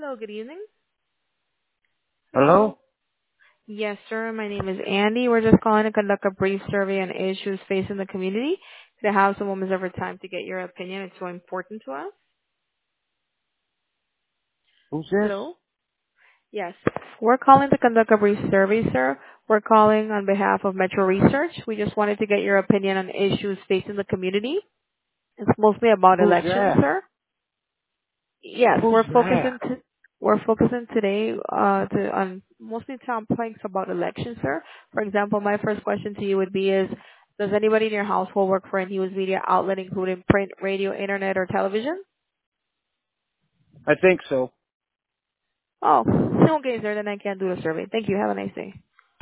Hello, good evening. Hello? Hello. Yes, sir. My name is Andy. We're just calling to conduct a brief survey on issues facing the community. To have some moments of our time to get your opinion. It's so important to us. Who's this? Hello. Yes. We're calling to conduct a brief survey, sir. We're calling on behalf of Metro Research. We just wanted to get your opinion on issues facing the community. It's mostly about Who's elections, that? sir. Yes, Who's that? we're focusing today on mostly topics about elections, sir. For example, my first question to you would be does anybody in your household work for a news media outlet including print, radio, internet, or television? I think so. Oh, okay, sir, then I can't do the survey. Thank you. Have a nice day.